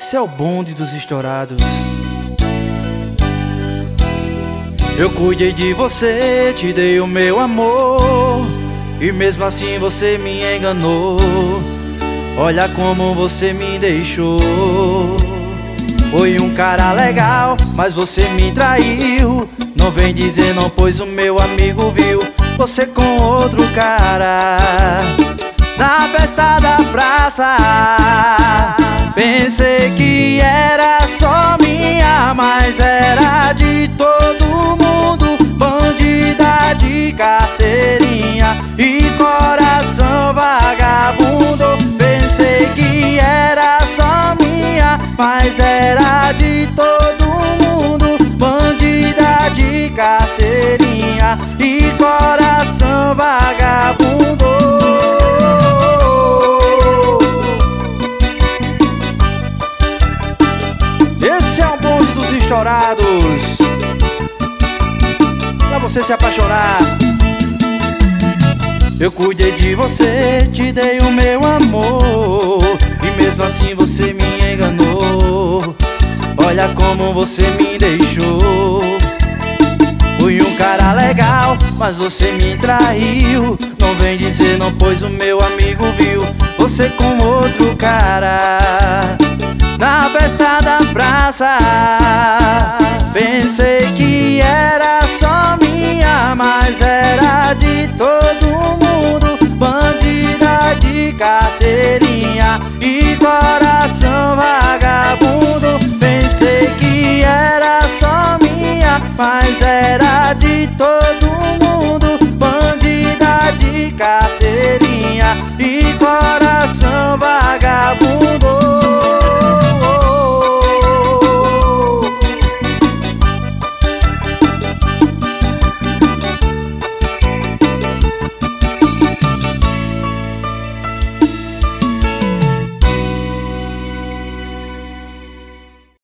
Esse é o bonde dos estourados. Eu cuidei de você, te dei o meu amor, e mesmo assim você me enganou. Olha como você me deixou. Foi um cara legal, mas você me traiu. Não vem dizer não, pois o meu amigo viu você com outro cara na festa da praça. Pensei que era só minha, mas era de todo mundo. Bandida de carteirinha e coração vagabundo. Pensei que era só minha, mas era de todo mundo. Bandida de carteirinha e coração vagabundo. Esse é o bonde dos estourados, pra você se apaixonar. Eu cuidei de você, te dei o meu amor, e mesmo assim você me enganou. Olha como você me deixou. Fui um cara legal, mas você me traiu. Não vem dizer não, pois o meu amigo viu você com outro cara na festa da praça. Pensei que era só minha, mas era de todo mundo. Bandida de carteirinha e coração vagabundo. Pensei que era só minha, mas era de todo